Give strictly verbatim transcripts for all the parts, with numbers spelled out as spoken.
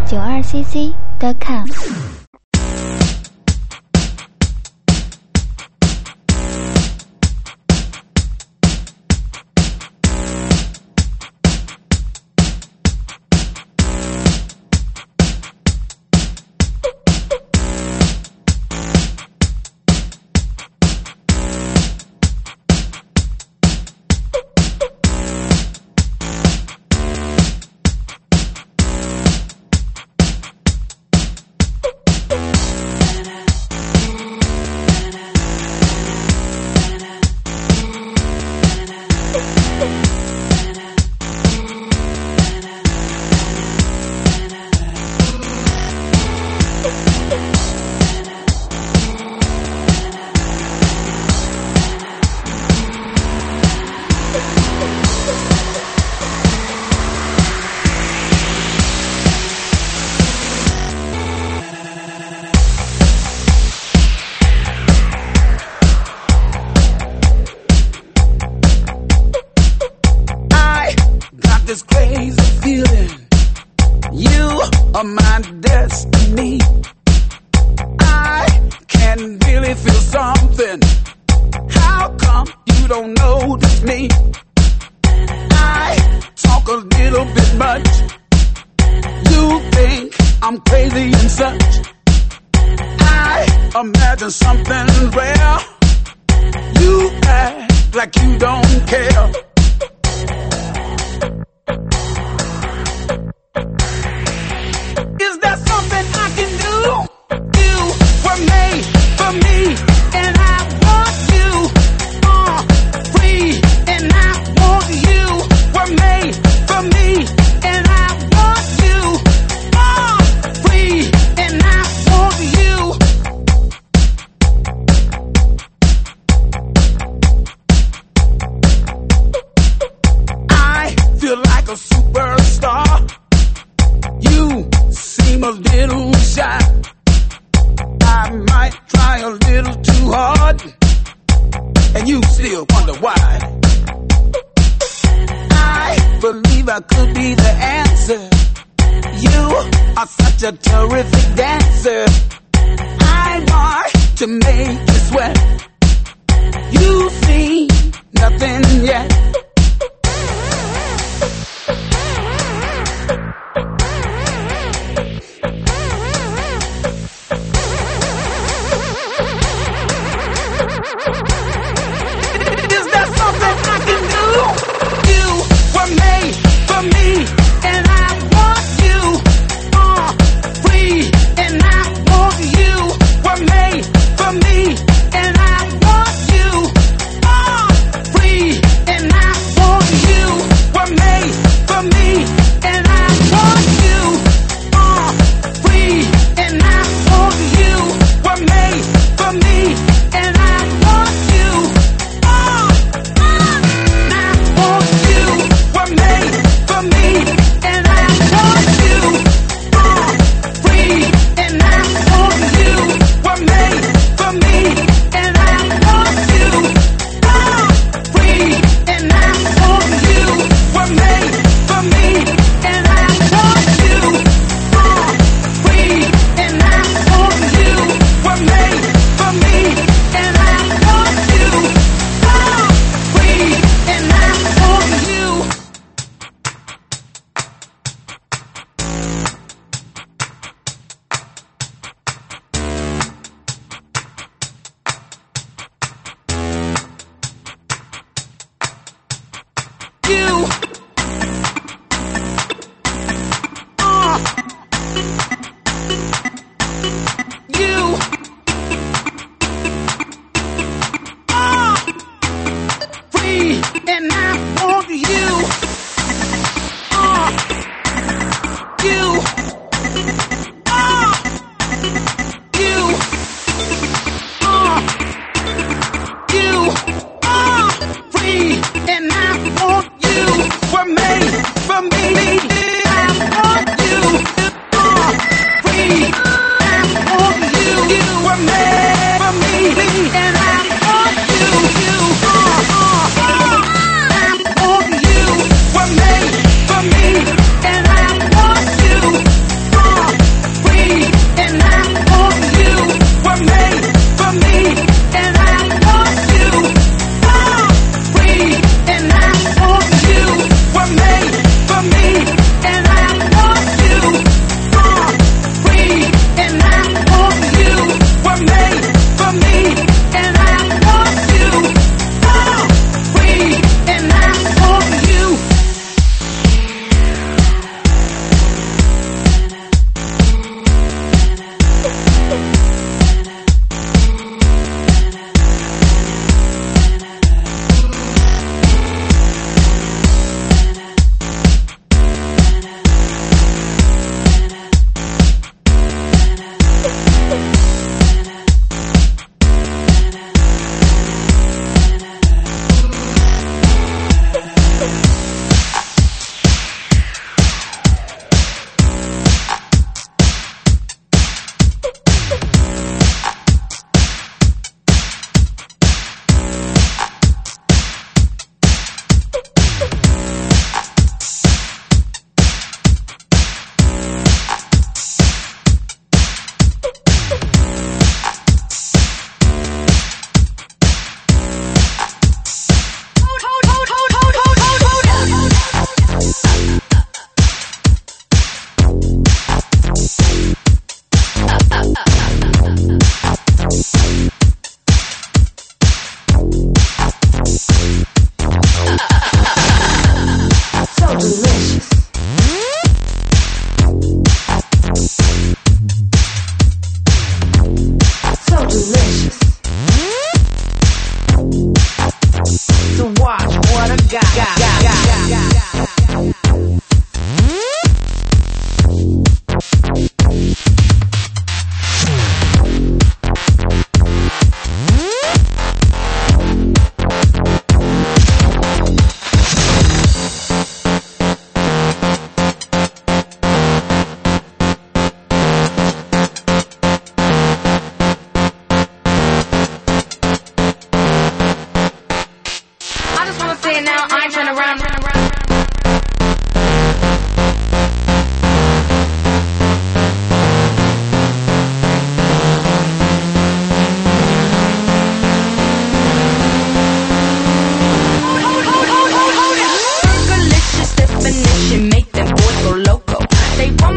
九二 C C 点 com。 This crazy feeling, you are my destiny. I can really feel something. How come you don't notice me? I talk a little bit much. You think I'm crazy and such. I imagine something rare. You act like you don't care. Is there something I can do? You were made for me, and I want you. Uh, free, and I want you. Were made for me, and I want you. Uh, free, and I want you. I feel like a superstar. You seem a little shy. I might try a little too hard, and you still wonder why. I believe I could be the answer. You are such a terrific dancer. I want to make you sweat. You've seen nothing yet. Is there something I can do? You were made for me, and I want you. Uh, free, and I want you. Were made for me, and I want you. Uh, free, and I want you. Were made for me, and I want you. Uh, free, and I want you. Were made for me, and I want you. Uh, I want you. Were made for me, and I want you. Uh, free, and I want you. Were made for me, and I want you. Uh, free, and I want you. Were made for me, and I want you. Uh, free, and I want you. Were made for me, and I want you. Uh, free, and I want you. You. Uh. You. Uh. Free, and I want you. Uh. You. Uh. You. Uh. You. Uh. Free, and I want you. Were made for me. I want you. Uh, free, I want you. You were made for me, and I want you. You, uh, uh, uh, I want you. Were made for me, and I want you.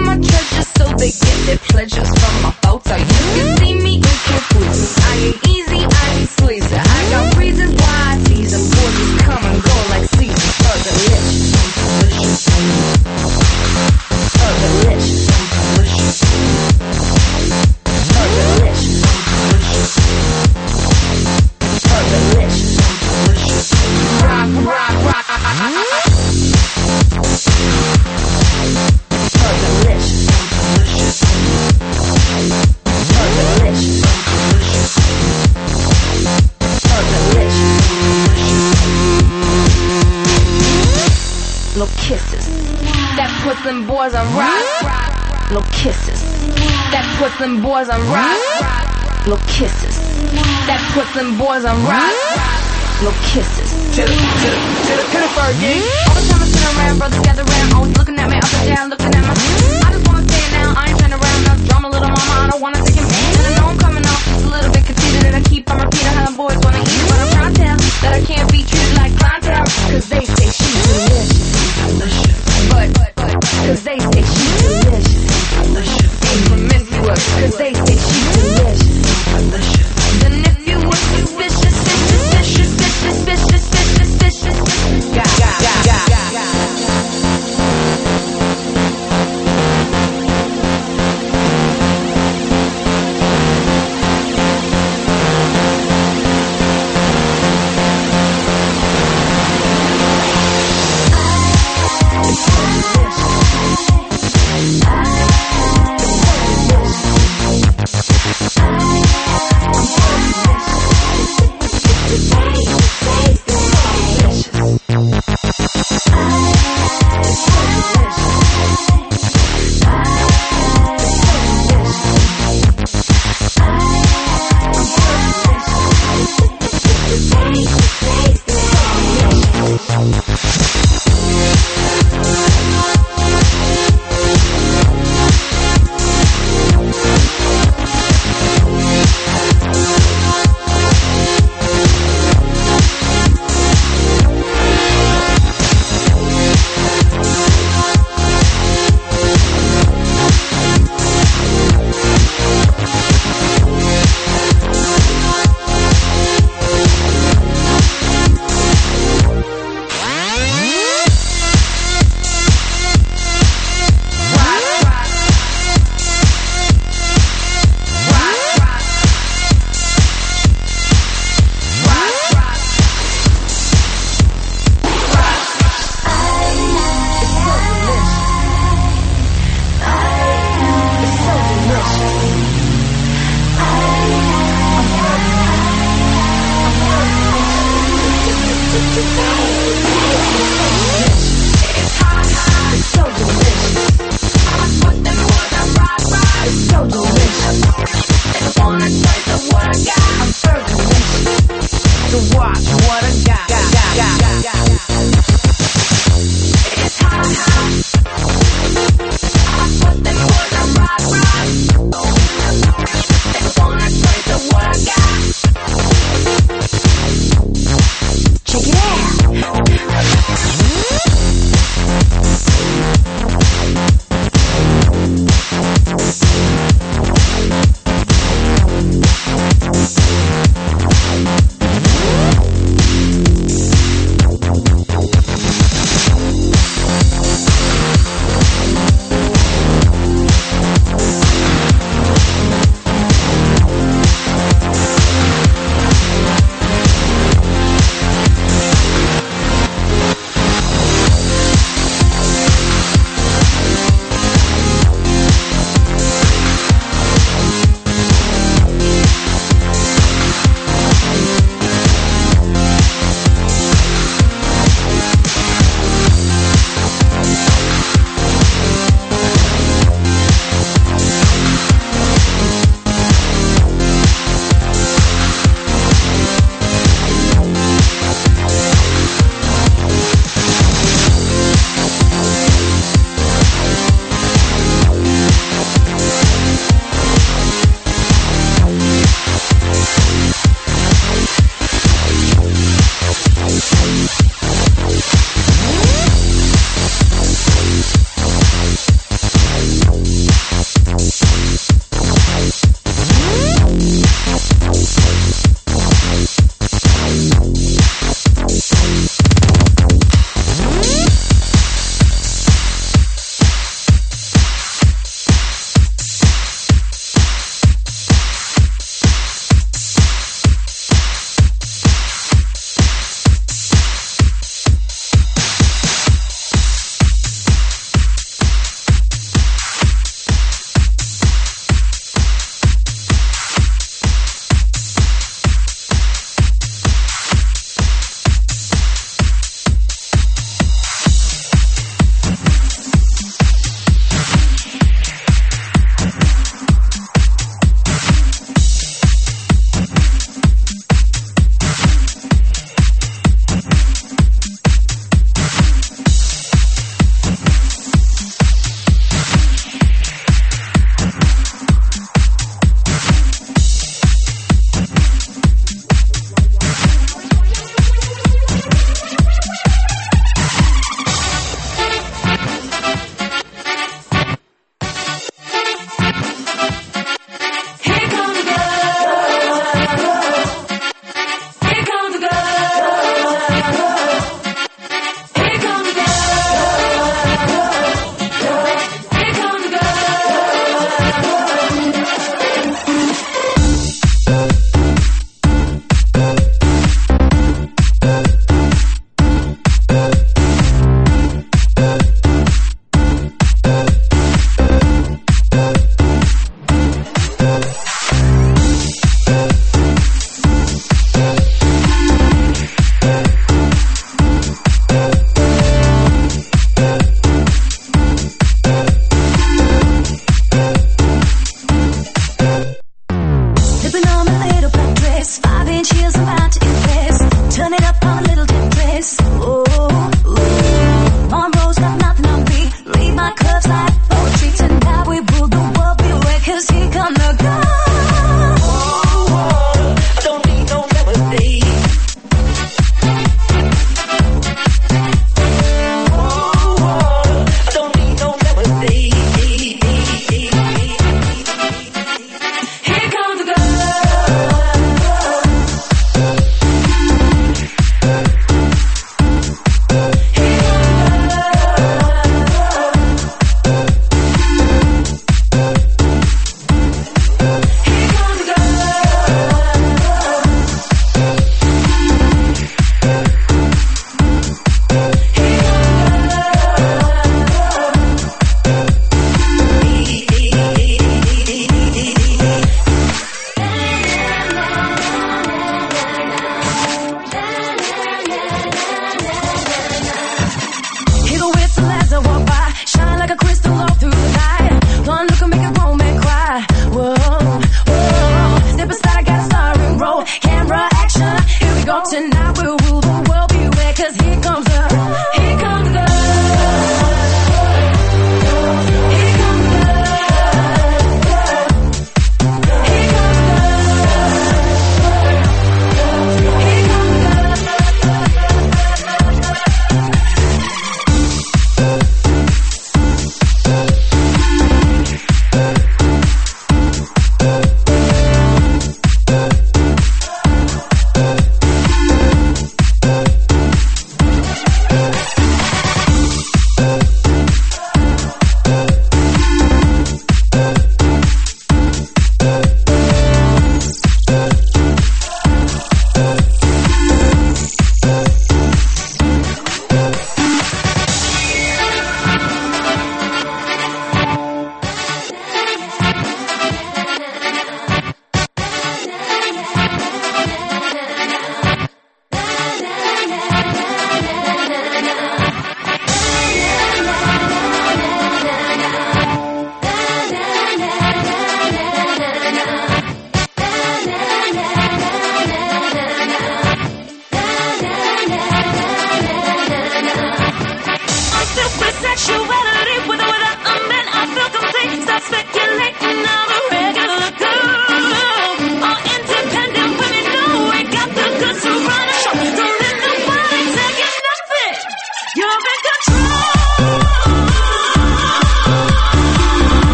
my treasures so they get their pleasures from my photo. You can see me, you can fool me. I ain't easy, I ain't sleazy. I got reasons why I tease them. Boys just come and go like seasons. For delicious, delicious. For delicious, delicious. For delicious, delicious. For delicious, delicious. Rock, rock, rock. For delicious, delicious. For delicious, delicious. For delicious, delicious. Little kisses that puts them boys on rock. Little kisses that puts them boys on rock. Little kisses that puts them boys on rock. Little kisses. To the, to the, to the, to the Fergie. All the time I sit around, brothers gather around, always looking at me up and down, looking at my. I just wanna stay now, I ain't trying around, no drama, little mama, I don't wanna take him. And I know I'm coming off just a little bit conceited, and I keep on repeating how the boys wanna eat, but I'm trying to tell that I can't be treated like clientele, cause they say she's delicious, delicious. But, but, but, cause they say she's delicious, delicious. Ain't promiscuous, cause they say she's delicious, delicious. Then if you were suspicious, suspicious, suspicious, suspicious, suspicious, suspicious, got, got, got, got, got.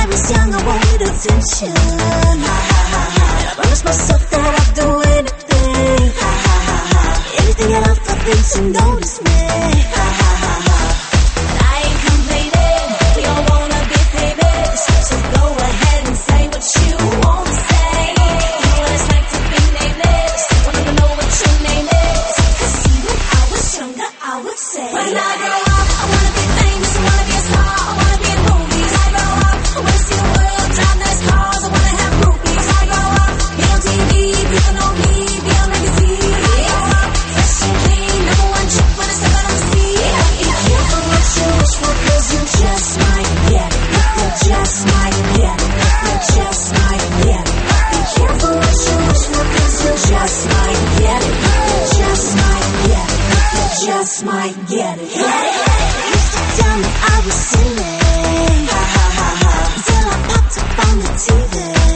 was young, I wanted attention. Ha ha ha ha. I promised myself that I'd do anything. Ha ha ha ha. Anything at all for them to notice me. Ha ha ha ha. But I ain't complaining. We all wanna be famous, so go ahead and say what you wanna say. You know what it's like to be nameless. Wanna know what your name is? 'Cause see, when I was younger, I would say, when I grow up, I wanna be famous, I wanna be a star, I wanna be in movies. I grow up, I wanna see the world, drive nice cars, I wanna have groupies. I grow up, be on T V, people know me, be on magazine. I grow up, fresh and clean, number one chick when I step out on the scene. Be careful what you wish for, 'cause you just might get it. You just might get it. You just might get it. Be careful what you wish for, 'cause you just might get it. You just might get it. You just might get it. They used to tell me I was silly. Ha ha ha ha. Till I popped up on the T V.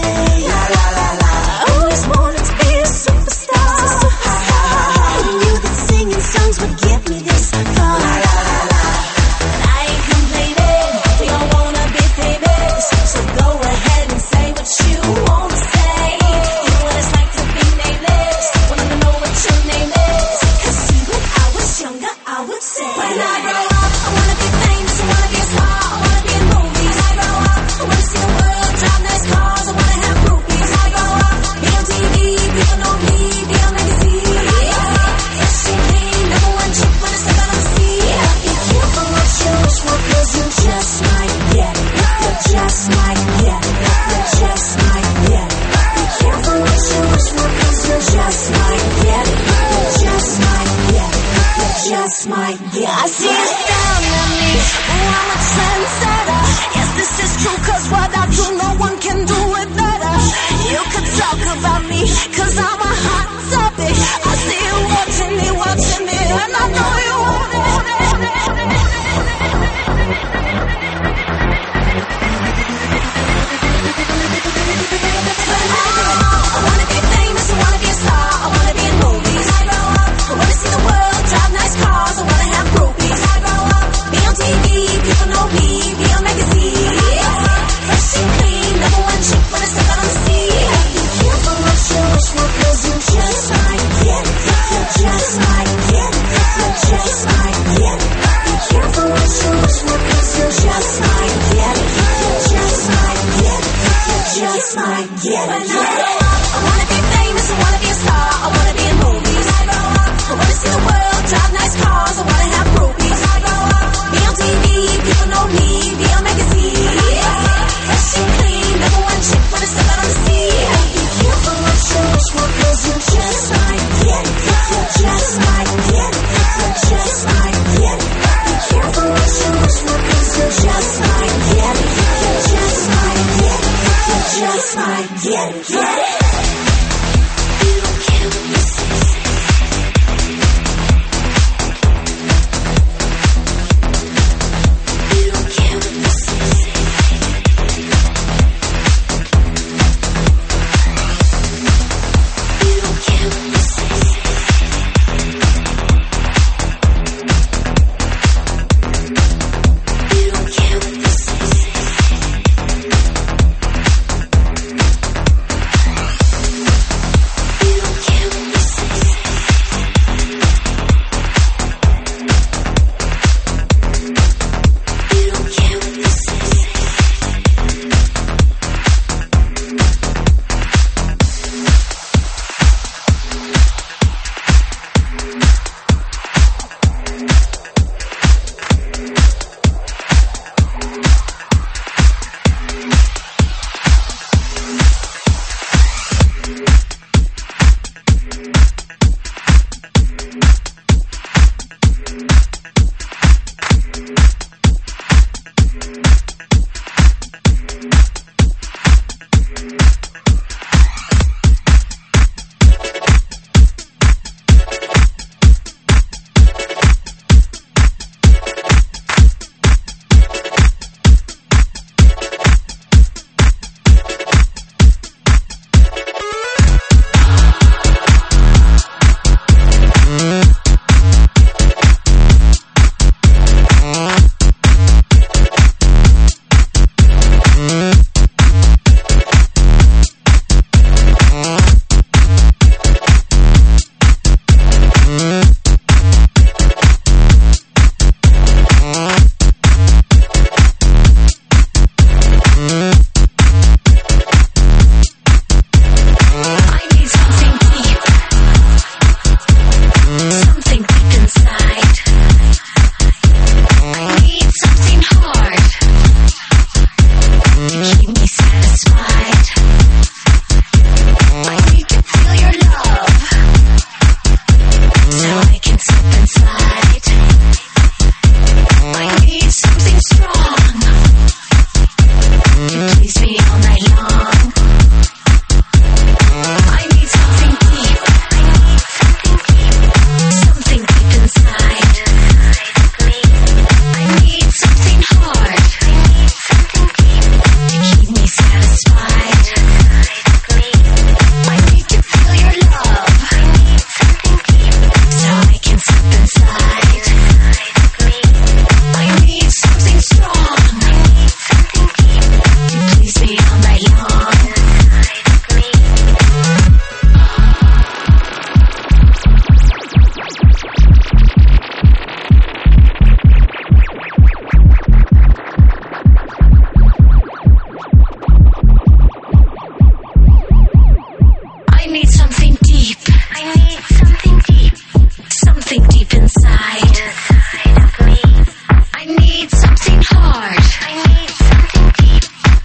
La la la la. I always wanted to be a superstar. Ha ha ha ha. Who knew that singing songs would get me this far? La la la la. But I ain't complaining. We all wanna be famous, so go ahead and say what you wanna say. You know what it's like to be nameless. Wanna know what your name is? 'Cause see, when I was younger, I would say, when I grow up, I wanna be famous, I wanna be a star, I wanna be in movies. I grow up, I wanna see the world, drive nice cars, I wanna have groupies. I grow up, be on T V, people know me, be on magazine. I grow up, fresh and clean, number one chick when I step out on the scene. Be careful what you wish for, 'cause you just might get it. You just might get it. You just might get it. Be careful what you wish for, 'cause you just might get it. You just might get it. You just might get it. I see you staring at me. Oh, I'm a trendsetter. Yes, this is true, 'cause what I do, no one can do it better. You could talk about me, 'cause I'm a hot topic. I see you watching me, watching me, and I know you want it. I wanna be famous, I wanna be a star, I wanna be in movies. I grow up, I wanna see the world, drive nice cars, I wanna have groupies. I grow up, be on T V, people know me, be on magazine. Fresh and clean, number one chick when I step out on the scene. Be careful what you wish for, 'cause you just might get it. You just might get it. You just might get it. Be careful what you wish for, 'cause you just might get it. You just might get it. You just might get it. When I grow up, I wanna be famous, I wanna be a star, I wanna be in movies. I grow up, I wanna see the world, drive nice cars, I wanna have groupies. I grow up, be on T V, people know me, be on magazine. Fresh and clean, number one chick when I step out on the scene. Be careful what you wish for, 'cause you just might get it. You just might get it. You just might get it. Be careful what you wish for, 'cause you just might get it. You just might get it. You just might get it. Get it. You don't care what you say. You don't care what you say. You don't care what you say. You don't care what you say. You don't care what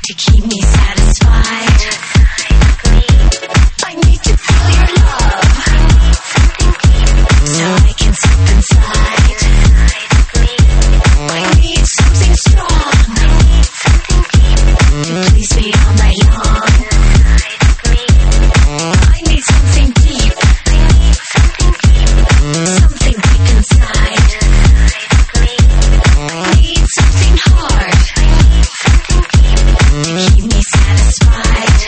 to keep me satisfied. I need to feel your love, so I can slip inside. I need something strong to please me all night long. I need something deep, something deep inside. I need something hard to keep me satisfied.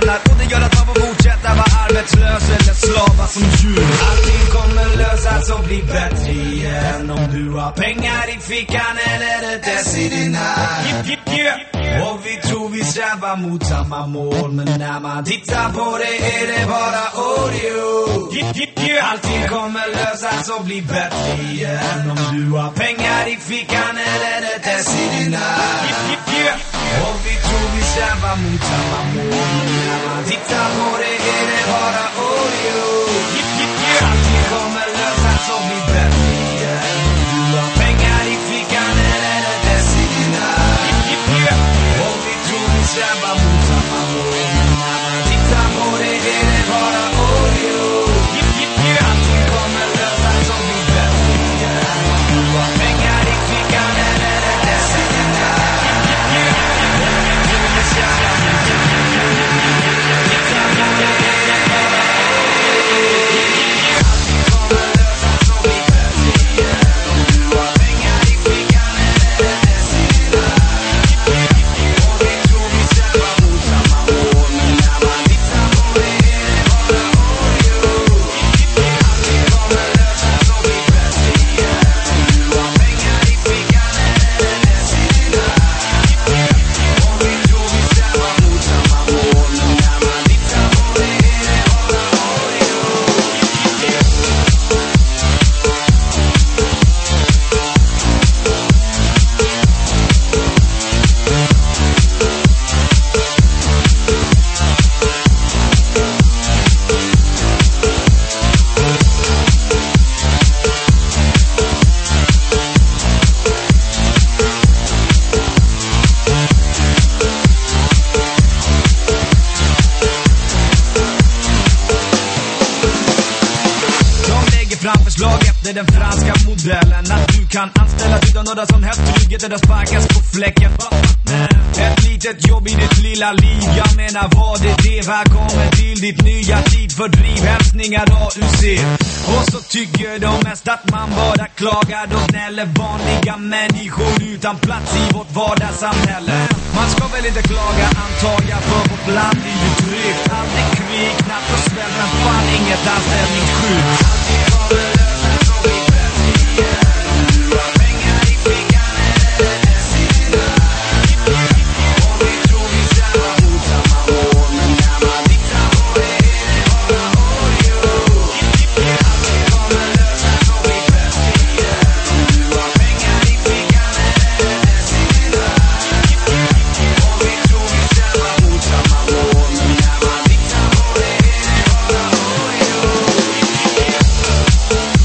Så bli bättre igen. Om du har pengar i fickan eller ett S i din hand. Och vi tror vi strävar mot samma mål, men när man tittar på det är det bara audio. Allting kommer lösas och bli bättre igen. Om du har pengar i fickan eller ett S i din hand. Och vi tror vi strävar mot samma mål, men när man tittar på det är det bara audio. Allting kommer lösas och bli bättre igen. Om du har pengar i fickan eller ett S i din hand. Och vi tror vi strävar mot samma mål, men när man tittar på det är det bara audio. Allting kommer lösas och bli bättre igen. Om du har pengar i fickan eller ett S i din hand. Och vi tror vi strävar mot samma mål, men när man tittar på det är det bara audio. Allting kommer lösas och bli bättre igen. Om du har pengar i fickan eller ett S i din hand. Och vi tror vi strävar mot samma mål, men när man tittar på det är det bara audio. Allting kommer lösas och bli bättre igen. Om du har pengar i fickan eller ett S i din hand. Och vi tror vi strävar mot samma mål, men när man tittar på det är det bara audio. De lägger fram förslag efter den franska modellen, att du kan anställa utan några som helst trygghet eller sparkas på fläcken. Ett litet jobb i ditt lilla liv, jag menar vad är det? Välkommen till ditt nya tidfördriv, hälsningar A U C. Och så tycker de mest att man bara klagar, då gnäller vanliga människor utan plats i vårt vardagssamhälle. Man ska väl inte klaga antar jag, för vårt land är ju tryggt. Allt är krig, natt och svält, men fan inget anställningsskydd. Allting kommer lösas och bli bättre igen. Om du har pengar i fickan eller ett S i din hand. Och vi tror vi strävar mot samma mål, men när man tittar på det är det bara audio. Allting kommer lösas och bli bättre igen. Om du har pengar i fickan eller ett S i din hand. Och vi tror vi strävar mot samma mål, men när man tittar på det är det bara audio.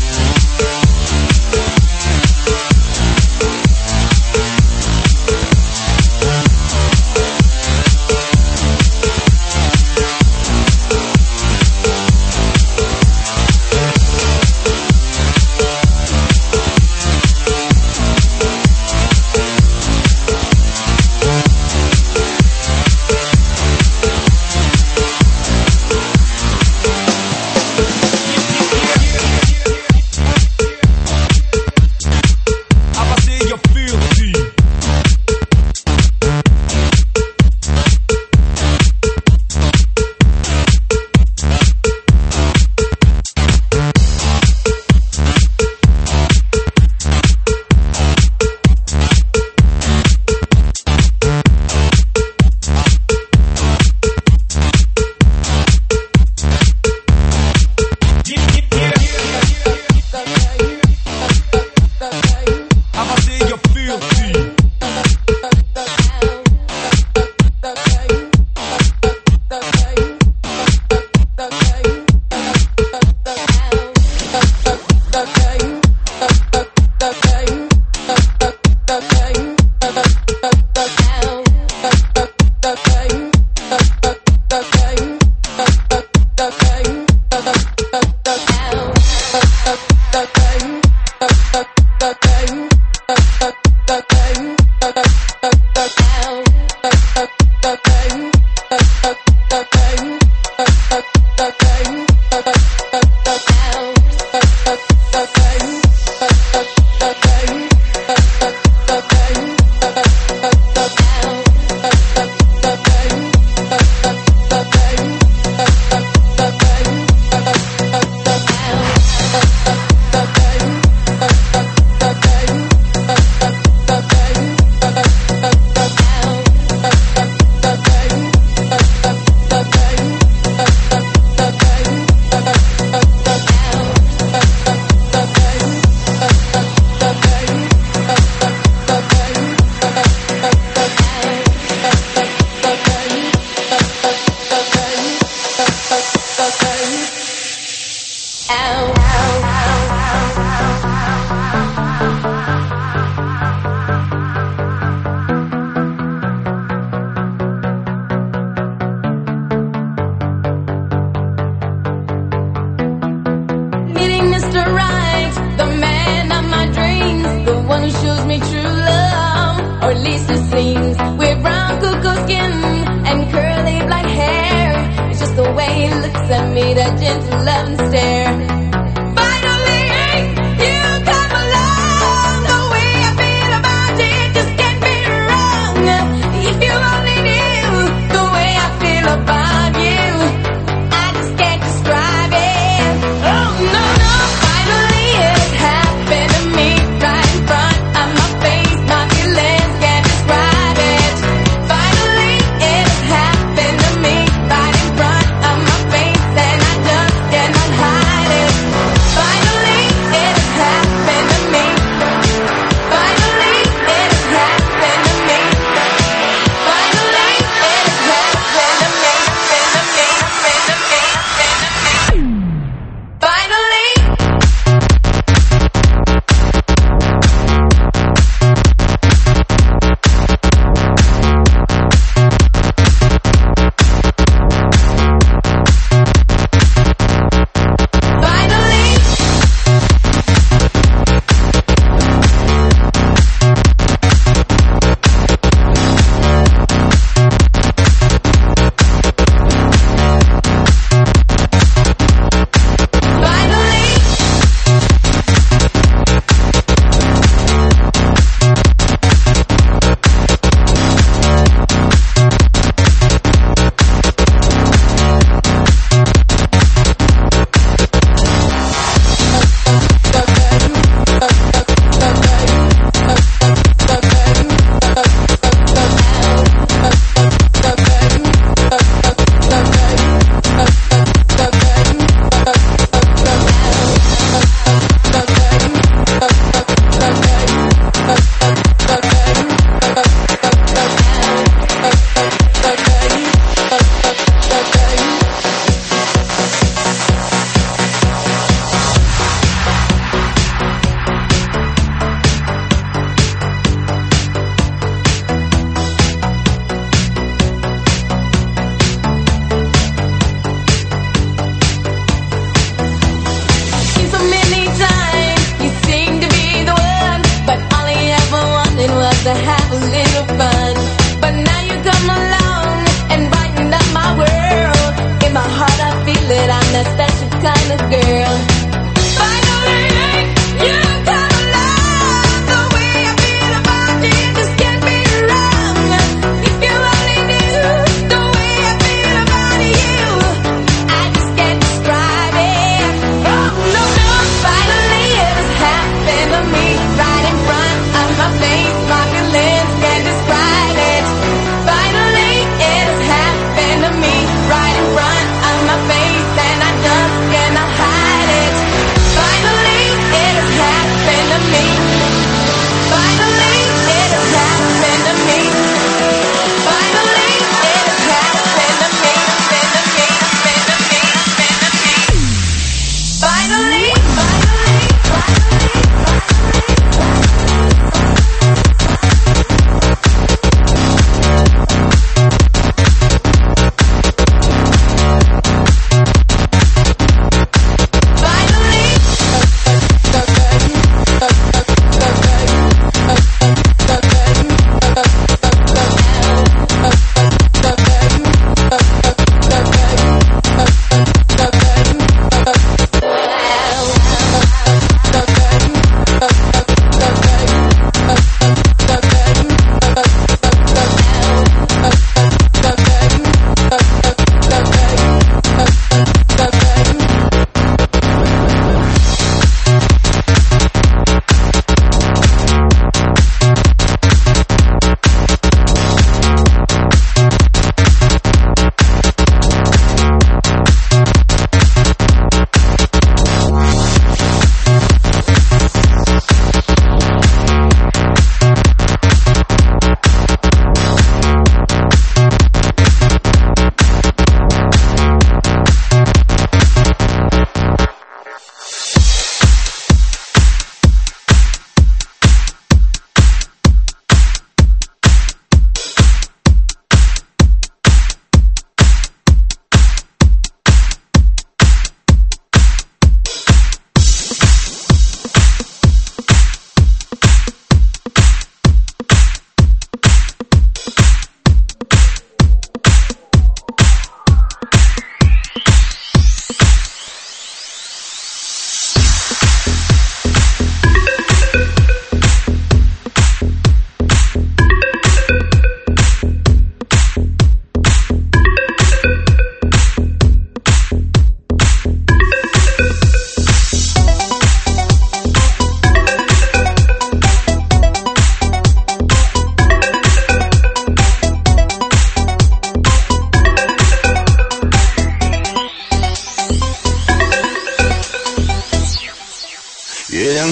that gentle love and stare. Finally, you come along. The way I feel about it just can't be wrong. If you only knew the way I feel about you, I just can't describe it. Oh no, no, finally it happened to me right in front of my face. My feelings can't describe it. Finally it happened to me right in front of my face, and I just cannot hide.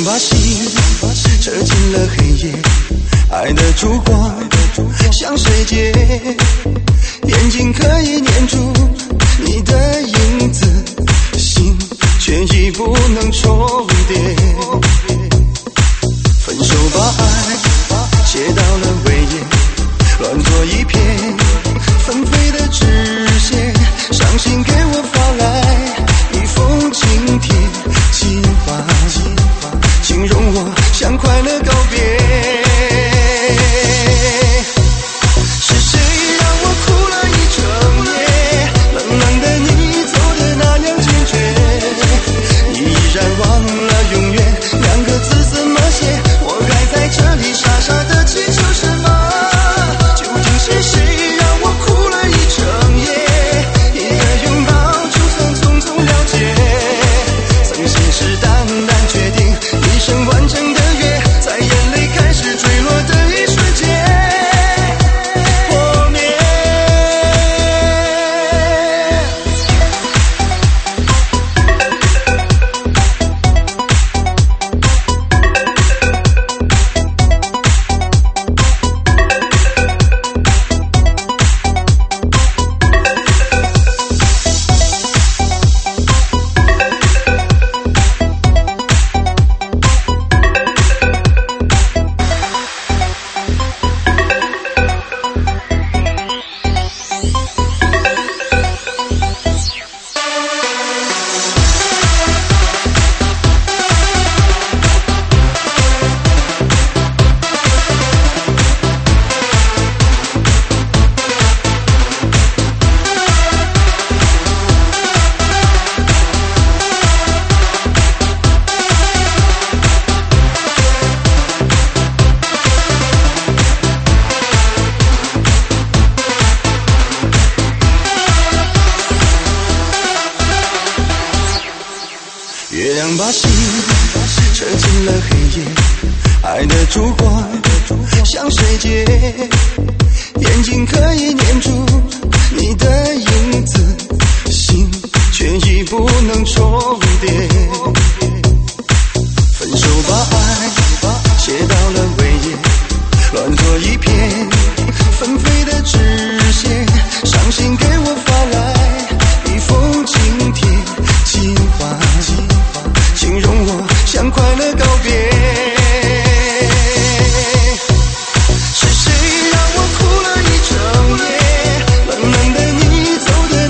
把心扯进了黑夜，爱的烛光像水解，眼睛可以黏住你的影子，心却已不能重叠。分手把爱写到了尾页，乱作一片，纷飞的纸屑，伤心给我发来一封请帖，情话请容我向快乐告别。是谁让我哭了一整夜，冷冷的你走得那样坚决，你依然忘了永远两个字怎么写，我还在这里傻傻的祈求什么？究竟是谁让我哭了一整夜，一个拥抱就算匆匆了结，曾信誓旦旦决定一生完整的约，在眼泪开始坠落的一瞬间破灭。月亮把心扯进了黑夜，爱的烛光像水解，眼睛可以黏住你的影子，心却已不能重叠。分手把爱写到了尾页，乱作一片，纷飞的纸屑，伤心给我发来一封请帖，情话请容我向快乐告别。是谁让我哭了一整夜，冷冷的你走得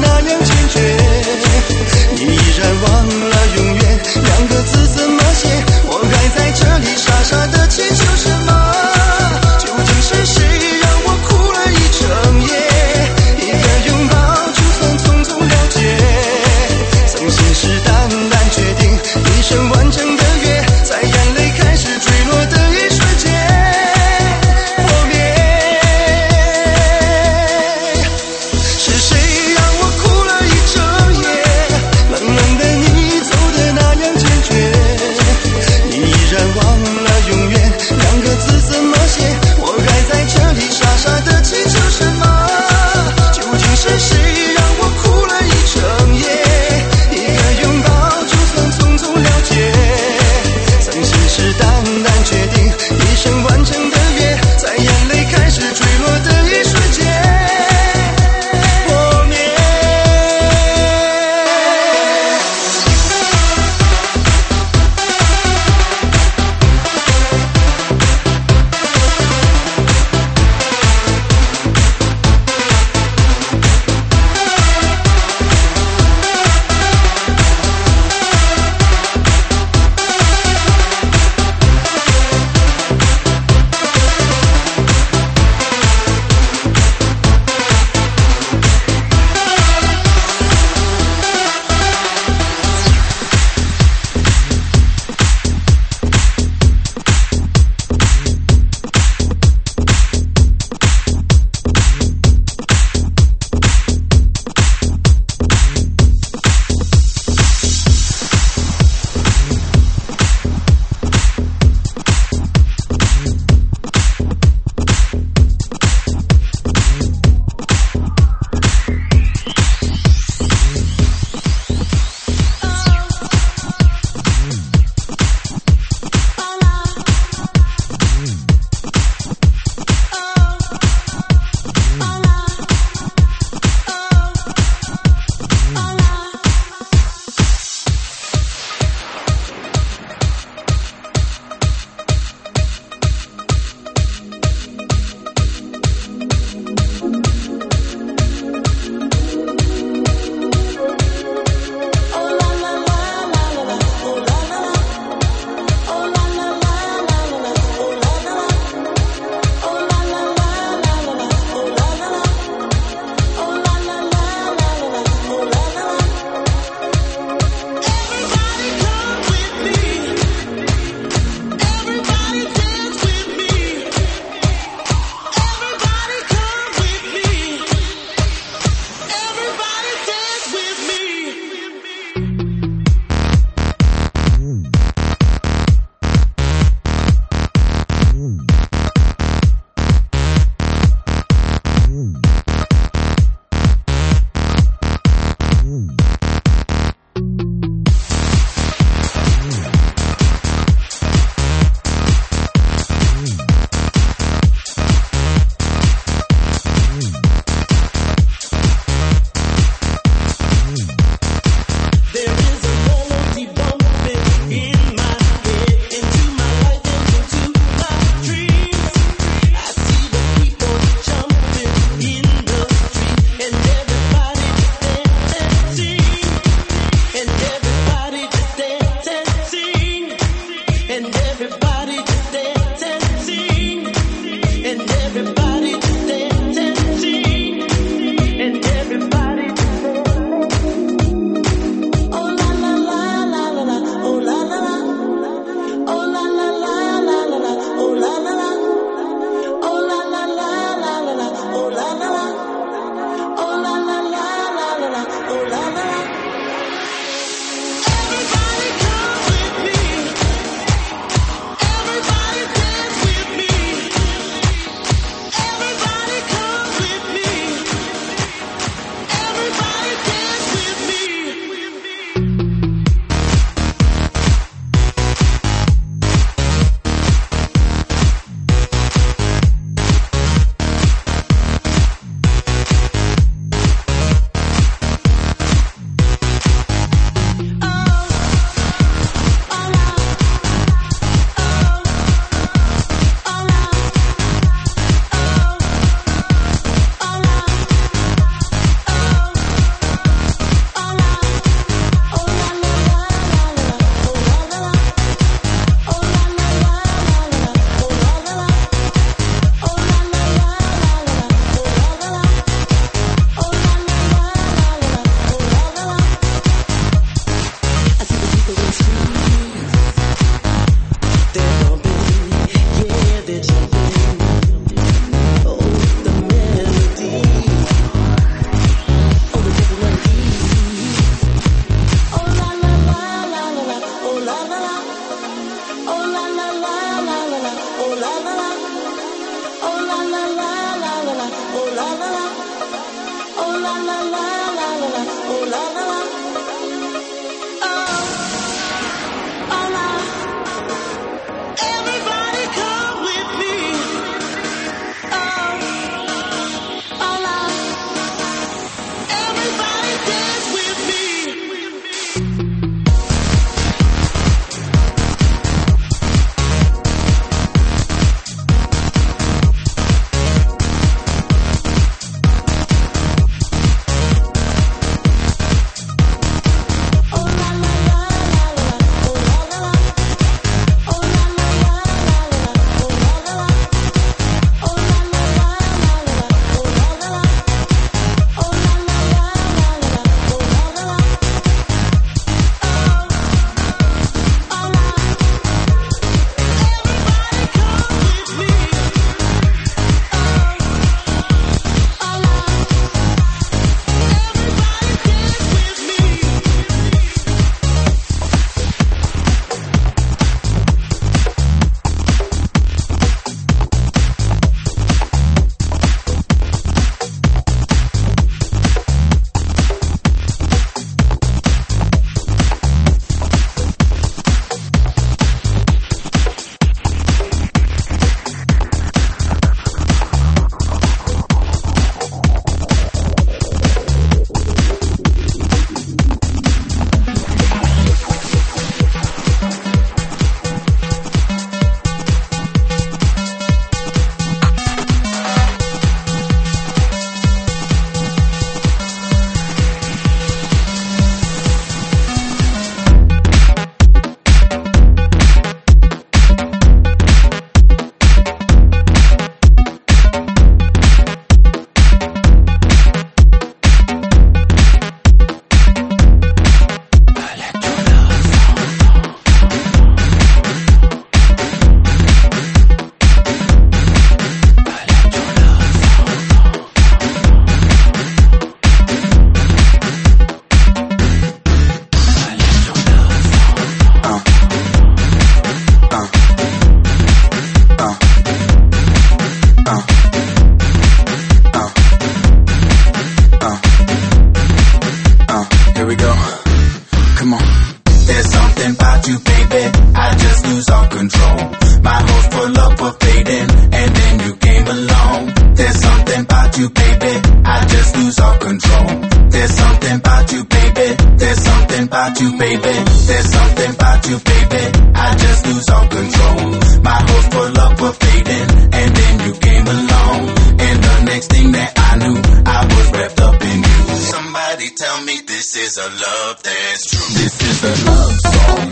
something about you, baby. There's something about you, baby. There's something about you, baby. I just lose all control. My hopes for love were fading, and then you came along, and the next thing that I knew, I was wrapped up in you. Somebody tell me this is a love that's true. This is a love song.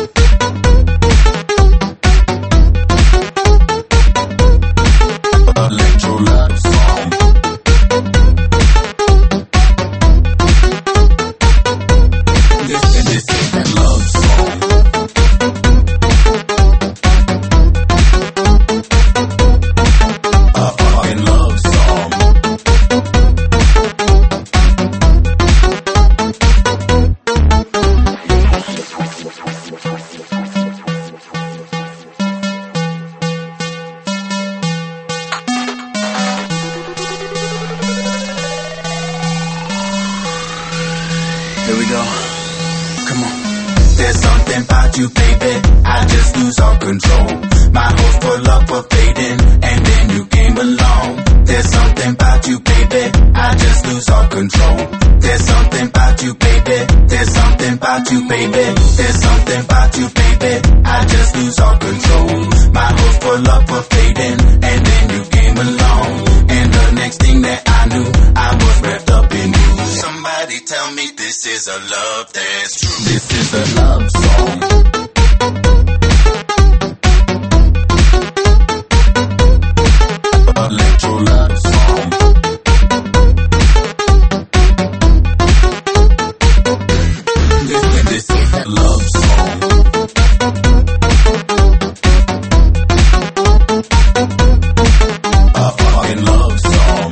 Electro love song. This, this is a love song. A fucking love song. Here we go. Come on. There's something about you, baby. I just lose all control. My hopes for love were fading, and then you came along. There's something about you, baby. I just lose all control. There's something about you, baby. There's something about you, baby. There's something about you, baby. I just lose all control. My hopes for love were fading, and then you came along. And the next thing that I knew, I was wrapped up in you. Somebody tell me this is a love that's true. This is a love song. Electro love song. This, this is a love song. A fucking love song.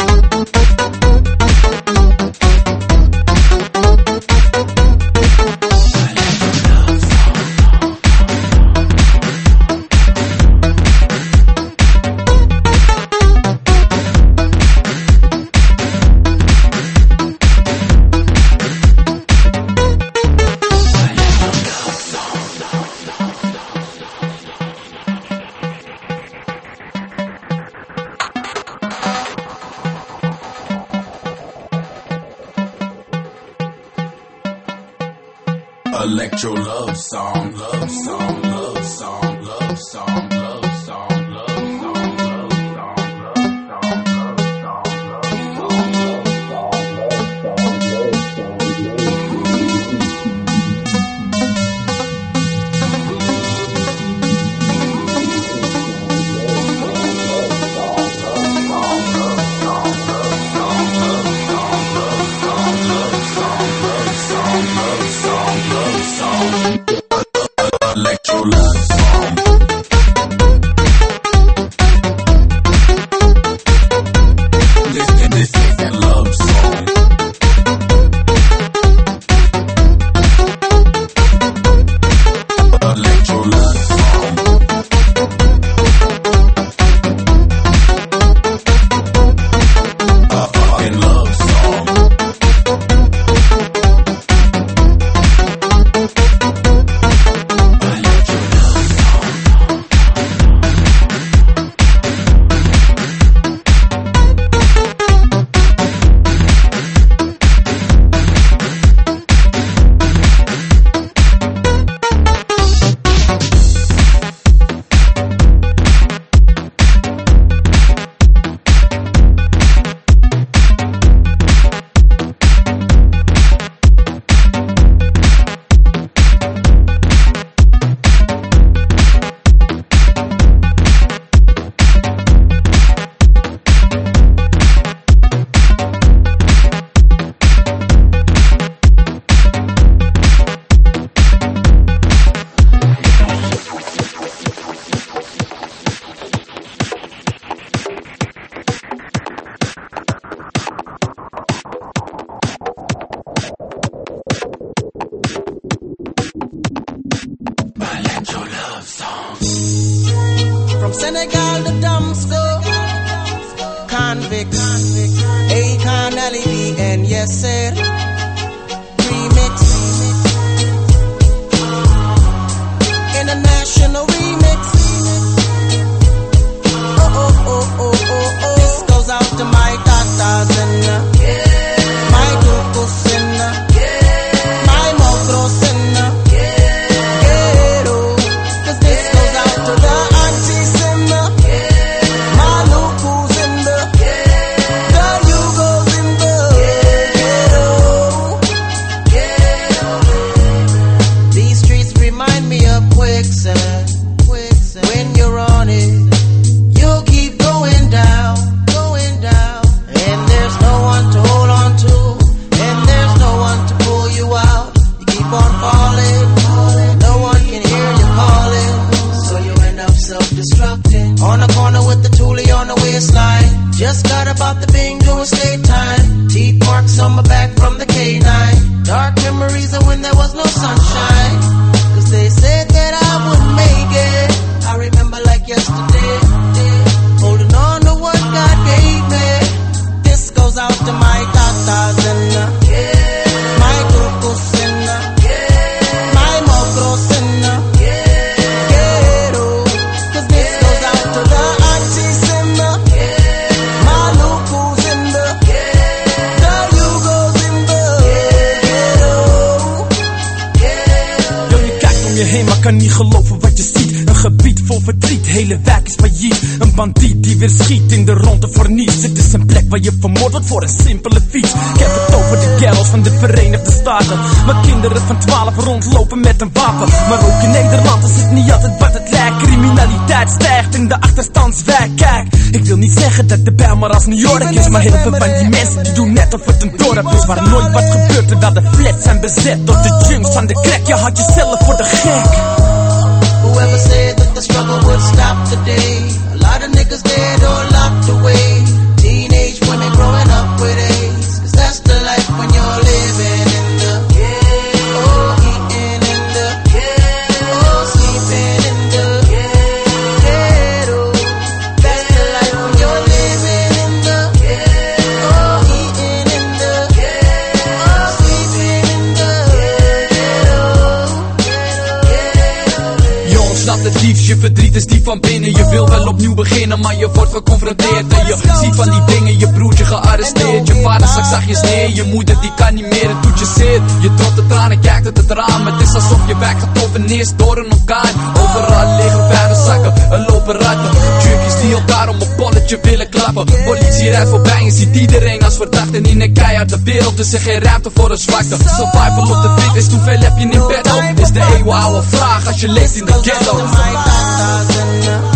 Electro love song, love song, love song, love song, love song, love song, love electro love song. This, this is a love song. Electro love song. A fucking love song. From Senegal to Damsco, Convicts, Akon, L E D, and Yes Sir remix, international remix. Oh oh oh oh oh oh. This goes out to my tatas and uh, my tukus and uh, Dark memories of when there was no sunshine. Cause they said that I wouldn't make it. I remember like yesterday, holding on to what God gave me. This goes out to my tatas and uh, yeah. my cucus and uh, yeah. my mocros and uh, yeah. ghetto. Cause this goes out to the aunties and uh, yeah. my lucos and the, yeah. the Yugos in the ghetto. Yeah. Yo, je kijkt om je heen, maar kan niet geloven wat je ziet. Een gebied vol verdriet, hele wijk is failliet. Een bandiet die weer schiet in de ronde voor niets. Het is een plek waar je vermoord wordt voor een simpele fiets. Ik heb het over de ghettos van de Verenigde Staten. Waar kinderen van twaalf rondlopen met een wapen. Maar ook in Nederland is het niet altijd wat het lijkt. Criminaliteit stijgt in de achterstandswijk. Kijk, ik wil niet zeggen dat de Bijlmer New York is. Maar heel veel van die mensen die doen net of het een dorp is. Waar nooit wat gebeurt terwijl de flats zijn bezet. Door de junks van de crack, je had jezelf voor de gek. Whoever said that the struggle would stop today? A lot of niggas dead or locked away. Teenage women growing up with AIDS. Cause that's the life when you're living in the yeah. Oh, eating in the yeah. Oh, sleeping in the yeah. ghetto. That's the life when you're living in the yeah. Oh, eating in the yeah. Oh, sleeping in the ghetto. Snap het liefst, je verdriet is die van binnen. Je wil wel opnieuw beginnen, maar je wordt geconfronteerd. En je ziet van die dingen, je broertje gearresteerd. Je vader zag zachtjes neer, je moeder die kan niet meer. Het doet je zeer, je trot de tranen, kijkt uit het raam. Het is alsof je wijk getroffen is door een orkaan. Overal liggen vuilniszakken, er lopen ratten. Junkies die elkaar om een polletje willen klappen. Politie rijdt voorbij en ziet iedereen als verdachte. In een keiharde wereld is er geen ruimte voor een zwakte. Survival op de fit is, hoeveel heb je in bed op? Is de eeuwenoude vraag als je leeft in de ghetto. My tatas and uh,